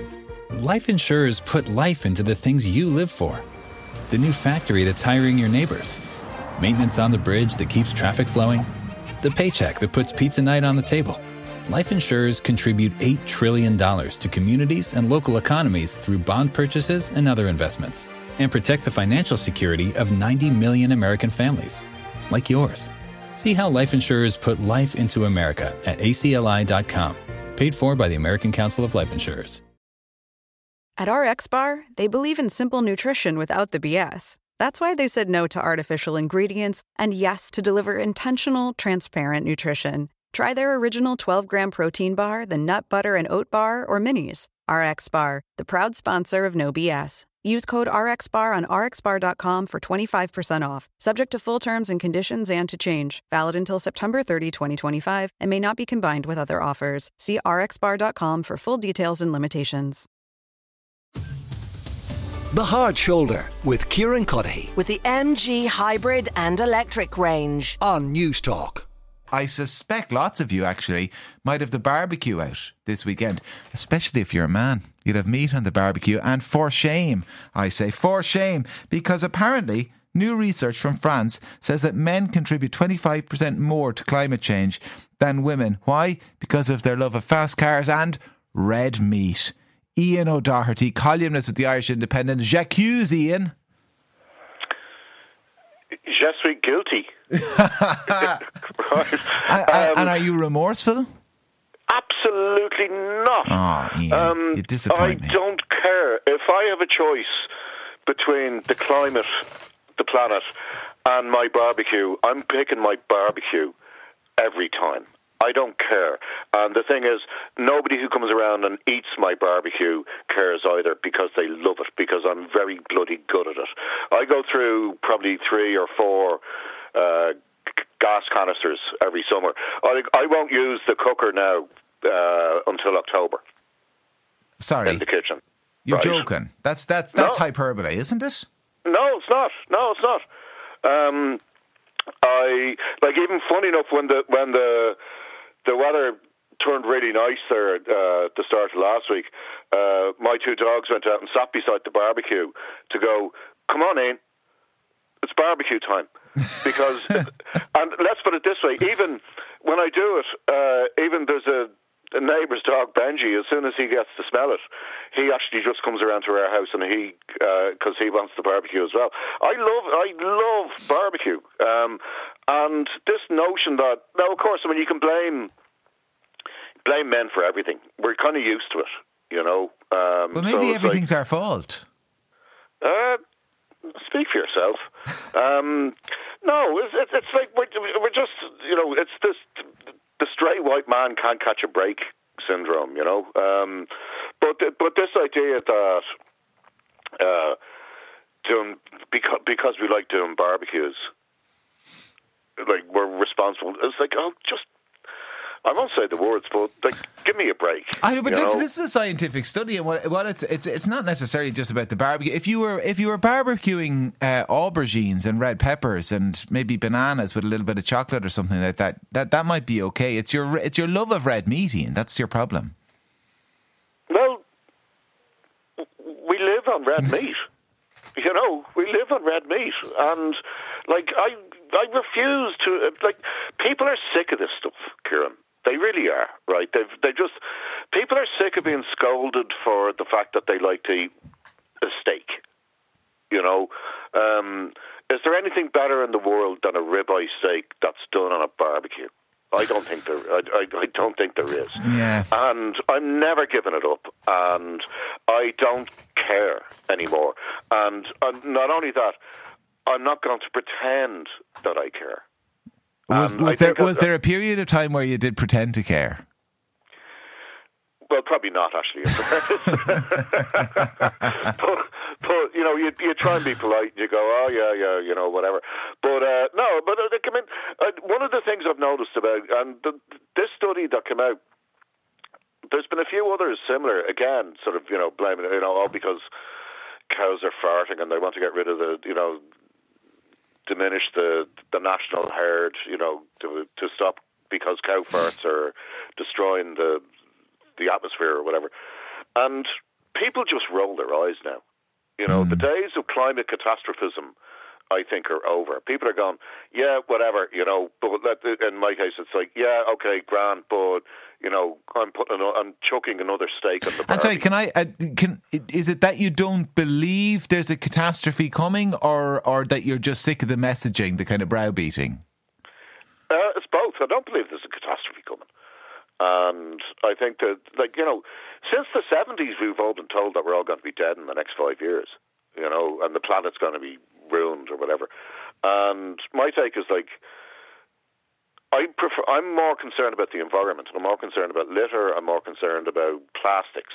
Life insurers put life into the things you live for. The new factory that's hiring your neighbors. Maintenance on the bridge that keeps traffic flowing. The paycheck that puts pizza night on the table. Life insurers contribute $8 trillion to communities and local economies through bond purchases and other investments, and protect the financial security of 90 million American families, like yours. See how life insurers put life into America at acli.com. Paid for by the American Council of Life Insurers. At RxBar, they believe in simple nutrition without the BS. That's why they said no to artificial ingredients and yes to deliver intentional, transparent nutrition. Try their original 12-gram protein bar, the nut butter and oat bar, or minis. RxBar, the proud sponsor of No BS. Use code RxBar on rxbar.com for 25% off. Subject to full terms and conditions and to change. Valid until September 30, 2025, and may not be combined with other offers. See rxbar.com for full details and limitations. The Hard Shoulder with Kieran Cuddihy with the MG hybrid and electric range on News Talk. I suspect lots of you actually might have the barbecue out this weekend, especially if you're a man. You'd have meat on the barbecue, and for shame, I say for shame, because apparently new research from France says that men contribute 25% more to climate change than women. Why? Because of their love of fast cars and red meat. Ian O'Doherty, columnist with the Irish Independent. J'accuse, Ian. Je suis guilty. And are you remorseful? Absolutely not. Oh, Ian, you disappoint me. I don't care. If I have a choice between the climate, the planet, and my barbecue, I'm picking my barbecue every time. I don't care. And the thing is, nobody who comes around and eats my barbecue cares either, because they love it, because I'm very bloody good at it. I go through probably 3 or 4 gas canisters every summer. I won't use the cooker now until October. Sorry. In the kitchen. You're right? joking. That's no. hyperbole, isn't it? No, it's not. Even funny enough, when the weather turned really nice there at the start of last week, my 2 dogs went out and sat beside the barbecue to go, come on in, it's barbecue time. Because, and let's put it this way, even when I do it, even there's a neighbour's dog, Benji, as soon as he gets to smell it, he actually just comes around to our house, and because he wants the barbecue as well. I love barbecue. And this notion that, now of course, I mean, you can blame men for everything. We're kind of used to it, you know. Well, maybe everything's our fault. Speak for yourself. No, it's like we're just, you know, it's this the straight white man can't catch a break syndrome, you know. But this idea that because we like doing barbecues, like we're responsible. It's like, oh, just, I won't say the words, but like, give me a break. I know, but this is a scientific study, and what it's not necessarily just about the barbecue. If you were barbecuing aubergines and red peppers and maybe bananas with a little bit of chocolate or something like that might be okay. It's your love of red meat, Ian. That's your problem. Well, we live on red meat. You know, we live on red meat, and like I refuse to. Like, people are sick of this stuff, Kieran. They really are, right? People are sick of being scolded for the fact that they like to eat a steak. You know, is there anything better in the world than a ribeye steak that's done on a barbecue? I don't think there. I don't think there is. Yeah. And I'm never giving it up, and I don't care anymore. And not only that, I'm not going to pretend that I care. Was there a period of time where you did pretend to care? Well, probably not, actually. but you know, you try and be polite. And you go, oh yeah, you know, whatever. But no, but I mean, one of the things I've noticed about this study that came out, there's been a few others similar. Again, sort of, you know, blaming it, you know, all because cows are farting and they want to get rid of the, you know, diminish the national herd, you know, to stop, because cow farts are destroying the atmosphere or whatever. And people just roll their eyes now. You know, the days of climate catastrophism, I think, are over. People are going, yeah, whatever, you know, but in my case, it's like, yeah, okay, grand, but, you know, I'm chucking another steak on the barbie. And sorry, is it that you don't believe there's a catastrophe coming, or that you're just sick of the messaging, the kind of browbeating? It's both. I don't believe there's a catastrophe coming. And I think that, like, you know, since the 70s, we've all been told that we're all going to be dead in the next 5 years, you know, and the planet's going to be ruined or whatever. And my take is, like, I'm more concerned about the environment. I'm more concerned about litter. I'm more concerned about plastics.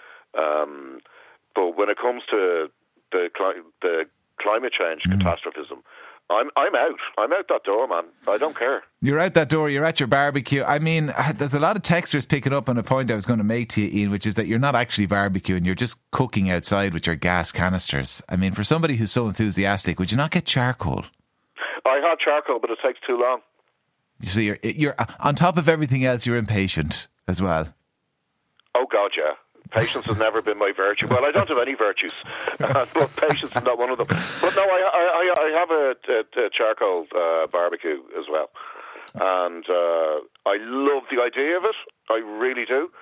But when it comes to the climate change catastrophism, I'm out. I'm out that door, man. I don't care. You're out that door. You're at your barbecue. I mean, there's a lot of texters picking up on a point I was going to make to you, Ian, which is that you're not actually barbecuing. You're just cooking outside with your gas canisters. I mean, for somebody who's so enthusiastic, would you not get charcoal? I have charcoal, but it takes too long. So you're on top of everything else, you're impatient as well. Oh, God, yeah. Patience has never been my virtue. Well, I don't have any virtues, but patience is not one of them. But no, I have a charcoal barbecue as well. And I love the idea of it. I really do.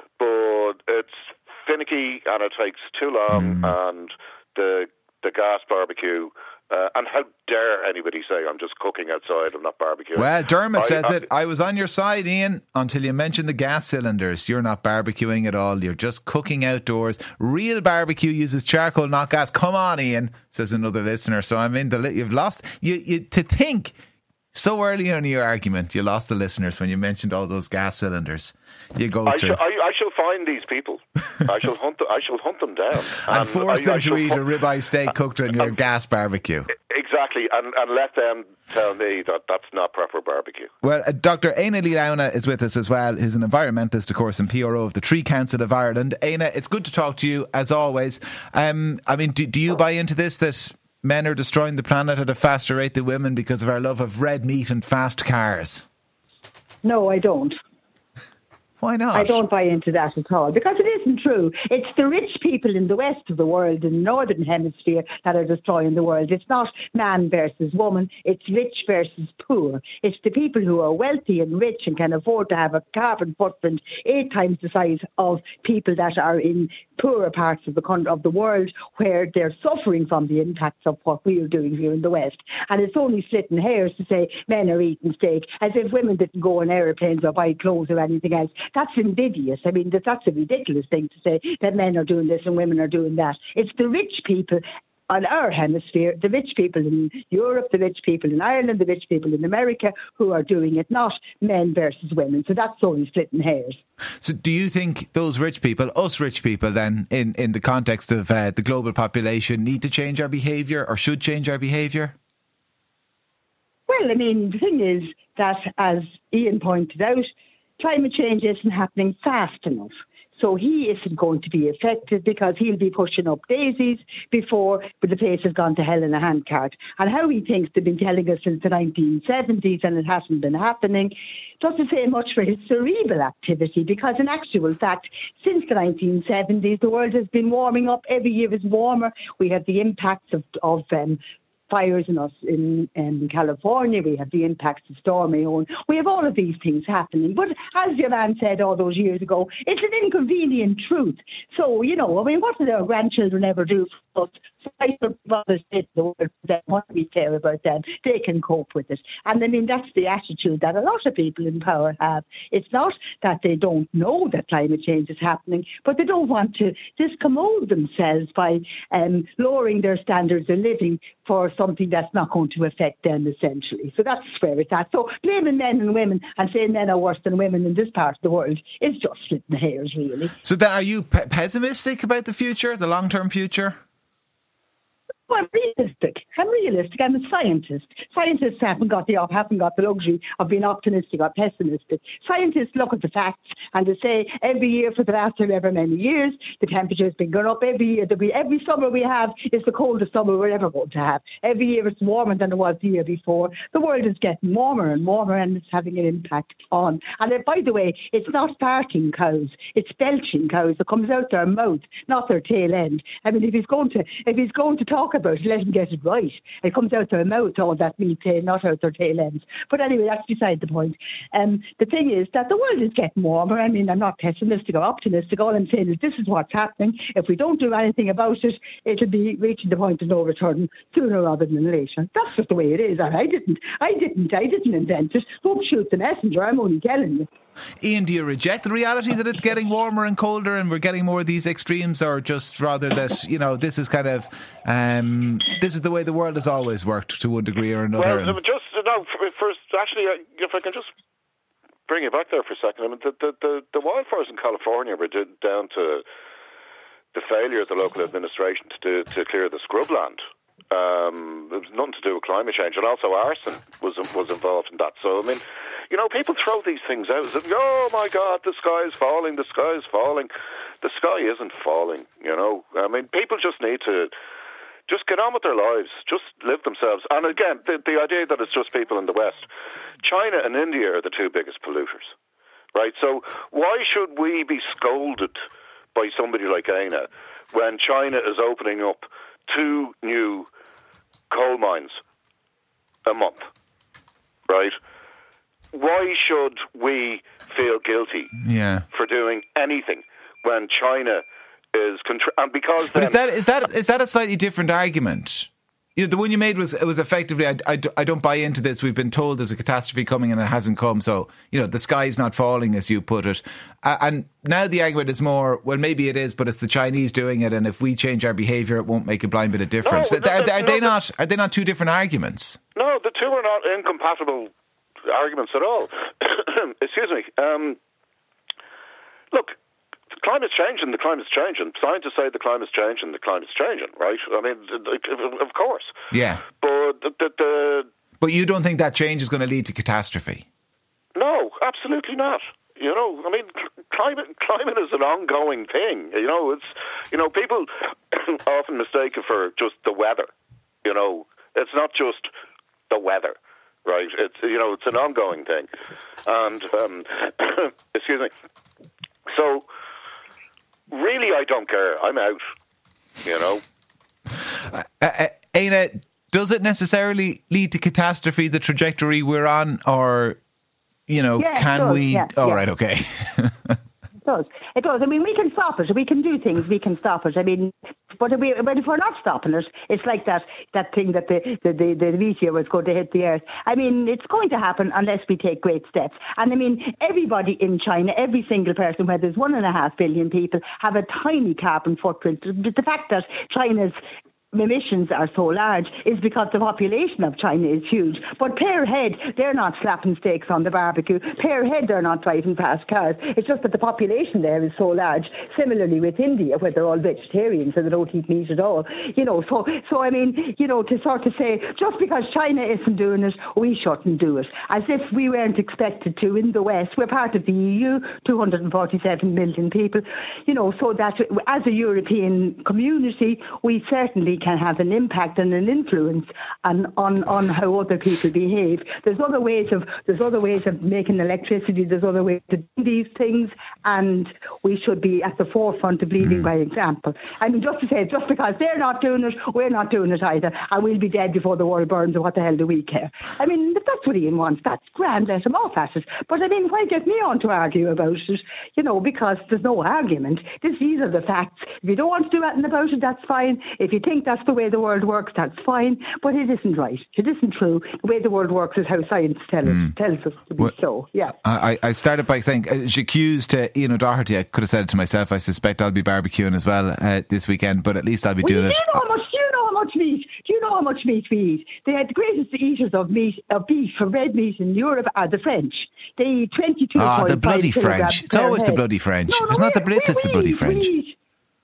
But it's finicky and it takes too long. And the gas barbecue... and how dare anybody say I'm just cooking outside and not barbecuing? Well, Dermot says it. I was on your side, Ian, until you mentioned the gas cylinders. You're not barbecuing at all. You're just cooking outdoors. Real barbecue uses charcoal, not gas. Come on, Ian, says another listener. So I mean, you've lost. You to think so early in your argument, you lost the listeners when you mentioned all those gas cylinders. You go through. I shall find these people. I shall hunt them down and force them to eat a ribeye steak cooked on your gas barbecue. Exactly, and let them tell me that that's not proper barbecue. Well, Dr. Éanna Leona is with us as well, who's an environmentalist, of course, and PRO of the Tree Council of Ireland. Éanna, it's good to talk to you, as always. I mean, do you buy into this, that men are destroying the planet at a faster rate than women because of our love of red meat and fast cars? No, I don't. Why not? I don't buy into that at all, because it isn't true. It's the rich people in the west of the world, in the northern hemisphere, that are destroying the world. It's not man versus woman. It's rich versus poor. It's the people who are wealthy and rich and can afford to have a carbon footprint 8 times the size of people that are in poorer parts of the world, where they're suffering from the impacts of what we are doing here in the West. And it's only splitting hairs to say men are eating steak, as if women didn't go on aeroplanes or buy clothes or anything else. That's invidious. I mean, that's a ridiculous thing to say, that men are doing this and women are doing that. It's the rich people on our hemisphere, the rich people in Europe, the rich people in Ireland, the rich people in America who are doing it, not men versus women. So that's only splitting hairs. So do you think those rich people, us rich people then, in the context of the global population, need to change our behaviour or should change our behaviour? Well, I mean, the thing is that, as Ian pointed out, climate change isn't happening fast enough. So he isn't going to be affected because he'll be pushing up daisies before the place has gone to hell in a handcart. And how he thinks they've been telling us since the 1970s and it hasn't been happening doesn't say much for his cerebral activity, because in actual fact, since the 1970s, the world has been warming up. Every year is warmer. We have the impacts of fires in California. We have the impacts of Storm Éowyn. We have all of these things happening. But as your man said all those years ago, it's an inconvenient truth. So, you know, I mean, what did our grandchildren ever do for us? What do we care about them? They can cope with it. And I mean, that's the attitude that a lot of people in power have. It's not that they don't know that climate change is happening, but they don't want to discommode themselves by lowering their standards of living for something that's not going to affect them, essentially. So that's where it's at. So blaming men and women and saying men are worse than women in this part of the world is just splitting hairs, really. So then are you pessimistic about the future, the long-term future? I'm realistic. I'm realistic. I'm a scientist. Scientists haven't got the luxury of being optimistic or pessimistic. Scientists look at the facts and they say every year for the last however many years, the temperature has been going up. Every year, every summer we have is the coldest summer we're ever going to have. Every year it's warmer than it was the year before. The world is getting warmer and warmer, and it's having an impact on. And by the way, it's not farting cows; it's belching cows that comes out their mouth, not their tail end. I mean, if he's going to talk about it, let him get it right. It comes out their mouth, all that methane, not out their tail ends. But anyway, that's beside the point. The thing is that the world is getting warmer. I mean, I'm not pessimistic or optimistic. All I'm saying is this is what's happening. If we don't do anything about it, it'll be reaching the point of no return sooner rather than later. That's just the way it is. And I didn't invent it. Don't shoot the messenger. I'm only telling you. Ian, do you reject the reality that it's getting warmer and colder and we're getting more of these extremes, or just rather that, you know, this is kind of this is the way the world has always worked to one degree or another? Well, just first, actually, if I can just bring you back there for a second. I mean, the wildfires in California were down to the failure of the local administration to clear the scrubland. It was nothing to do with climate change, and also arson was involved in that. So, I mean, you know, people throw these things out. Oh my God, the sky is falling. The sky is falling. The sky isn't falling. You know, I mean, people just need to just get on with their lives, just live themselves. And again, the idea that it's just people in the West, China and India are the two biggest polluters, right? So why should we be scolded by somebody like Aina when China is opening up 2 new coal mines a month, right? Why should we feel guilty for doing anything when China is and because but is that a slightly different argument? You know, the one you made was effectively I don't buy into this. We've been told there's a catastrophe coming and it hasn't come, so you know the sky's not falling, as you put it. And now the argument is more, well, maybe it is, but it's the Chinese doing it, and if we change our behaviour, it won't make a blind bit of difference. No, are they not two different arguments? No, the two are not incompatible arguments at all. Excuse me. Look, the climate's changing. Scientists say the climate's changing. The climate's changing, right? I mean, of course. Yeah. But but you don't think that change is going to lead to catastrophe? No, absolutely not. You know, I mean, climate is an ongoing thing. You know, people often mistake it for just the weather. You know, it's not just the weather. Right, it's an ongoing thing, and excuse me. So, really, I don't care. I'm out. You know, Aina, does it necessarily lead to catastrophe? The trajectory we're on, or can we? Yeah, right, okay. It does. I mean, we can stop it. We can do things. We can stop it. I mean, but if we're not stopping it, it's like that thing that the meteor was going to hit the Earth. I mean, it's going to happen unless we take great steps. And I mean, everybody in China, every single person, where there's 1.5 billion people, have a tiny carbon footprint. The fact that China's emissions are so large is because the population of China is huge. But per head, they're not slapping steaks on the barbecue. Per head, they're not driving past cars. It's just that the population there is so large. Similarly with India, where they're all vegetarians and they don't eat meat at all. You know, so I mean, you know, to sort of say, just because China isn't doing it, we shouldn't do it. As if we weren't expected to in the West. We're part of the EU, 247 million people. You know, so that as a European community, we certainly can have an impact and an influence on how other people behave. There's other ways of making electricity. There's other ways to do these things, and we should be at the forefront of leading by example. I mean, just to say, just because they're not doing it, we're not doing it either, and we'll be dead before the world burns. And what the hell do we care? I mean, if that's what Ian wants, that's grand. Let him off at it. But I mean, why get me on to argue about it? You know, because there's no argument. These are the facts. If you don't want to do anything about it, that's fine. If you think that's the way the world works, that's fine, but it isn't right. It isn't true. The way the world works is how science tells us to be so. Yeah. I started by saying, j'accuse to Ian O'Doherty. I could have said it to myself. I suspect I'll be barbecuing as well this weekend, but at least I'll be doing it. Do you know how much meat we eat? The greatest eaters of beef, for red meat in Europe, are the French. They eat 22.5 the bloody French. It's always the bloody French. If it's not the Brits, it's the bloody French.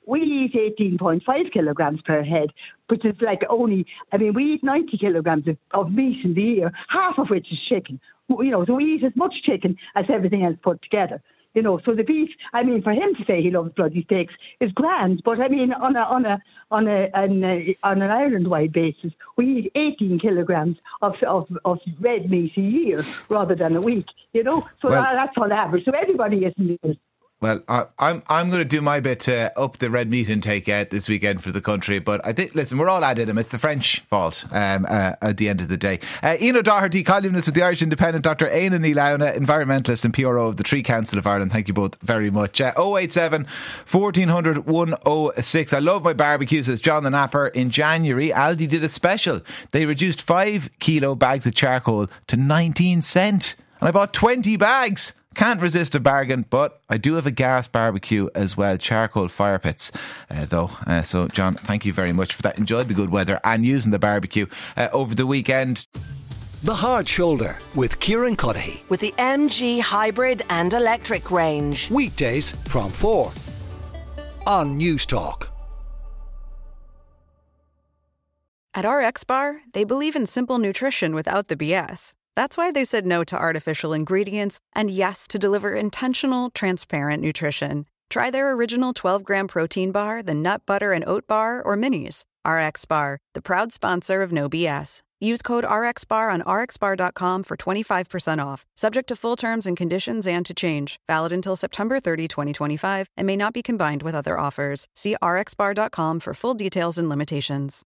we eat 18.5 kilograms per head, which is like only, we eat 90 kilograms of meat in the year, half of which is chicken. So we eat as much chicken as everything else put together. So the beef, for him to say he loves bloody steaks is grand, but on an Ireland-wide basis, we eat 18 kilograms of red meat a year rather than a week, So that's on average. So everybody isn't. Well, I'm going to do my bit to up the red meat intake this weekend for the country. But I think, listen, we're all at it. It's the French fault at the end of the day. Ian O'Doherty, columnist with the Irish Independent, Dr. Éanna Ní Lamhna, environmentalist and PRO of the Tree Council of Ireland. Thank you both very much. 087 1400 106. I love my barbecue, says John the Napper. In January, Aldi did a special. They reduced 5 kilo bags of charcoal to 19 cent. And I bought 20 bags. Can't resist a bargain, but I do have a gas barbecue as well, charcoal fire pits though. So John, thank you very much for that. Enjoyed the good weather and using the barbecue over the weekend. The Hard Shoulder with Kieran Cuddihy. With the MG hybrid and electric range. Weekdays from 4 on News Talk. At RX Bar, they believe in simple nutrition without the BS. That's why they said no to artificial ingredients and yes to deliver intentional, transparent nutrition. Try their original 12-gram protein bar, the nut butter and oat bar, or minis. RX Bar, the proud sponsor of No BS. Use code RXBAR on rxbar.com for 25% off. Subject to full terms and conditions and to change. Valid until September 30, 2025 and may not be combined with other offers. See rxbar.com for full details and limitations.